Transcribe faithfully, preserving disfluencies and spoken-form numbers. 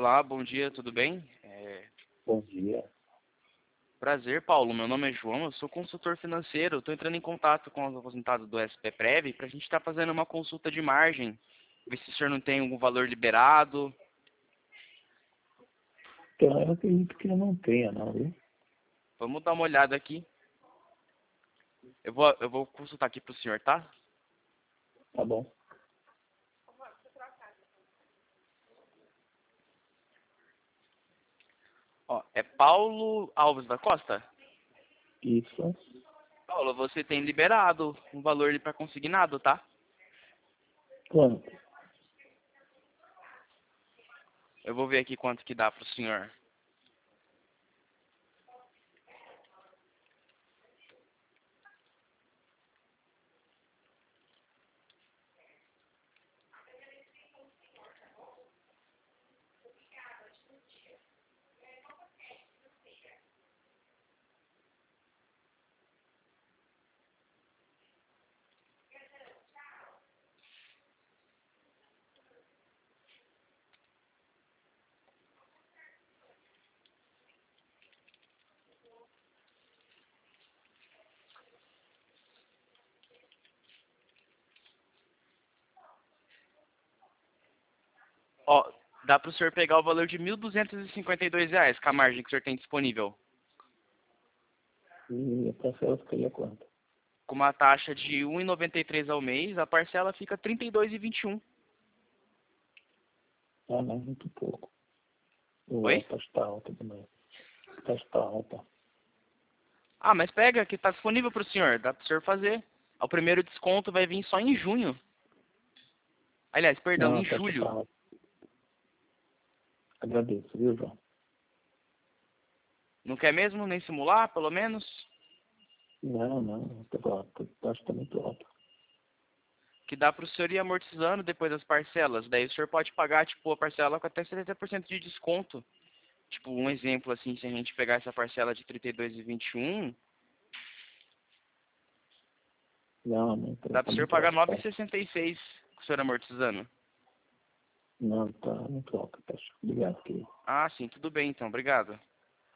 Olá, bom dia, tudo bem? É... Bom dia. Prazer, Paulo. Meu nome é João, eu sou consultor financeiro. Estou entrando em contato com os aposentados do S P Prev para a gente estar fazendo uma consulta de margem. Ver se o senhor não tem algum valor liberado. Então, eu acredito que eu não tenha, não, viu? Vamos dar uma olhada aqui. Eu vou, eu vou consultar aqui para o senhor, tá? Tá bom. Ó, é Paulo Alves da Costa? Isso. Paulo, você tem liberado um valor para consignado, tá? Quanto? Eu vou ver aqui quanto que dá para o senhor. Ó, dá para o senhor pegar o valor de mil duzentos e cinquenta e dois reais com a margem que o senhor tem disponível. E a parcela ficaria quanto? Com uma taxa de um vírgula noventa e três ao mês, a parcela fica trinta e dois vírgula vinte e um. Ah, não, muito pouco. O Oi? a taxa está alta demais. A taxa está alta. Ah, mas pega que está disponível para o senhor, dá para o senhor fazer. O primeiro desconto vai vir só em junho. Aliás, perdão, Não, em a taxa está julho. alta. Agradeço, viu, João? Não quer mesmo nem simular, pelo menos? Não, não, a taxa está muito alta. Que dá para o senhor ir amortizando depois das parcelas. Daí o senhor pode pagar, tipo, a parcela com até setenta por cento de desconto. Tipo, um exemplo assim, se a gente pegar essa parcela de trinta e dois vírgula vinte e um, Não, não, está dá para tá o senhor muito pagar alta a nove vírgula taxa. sessenta e seis com o senhor amortizando. Não, está muito alta a taxa. Obrigado, querido. Ah, sim, tudo bem então, obrigado.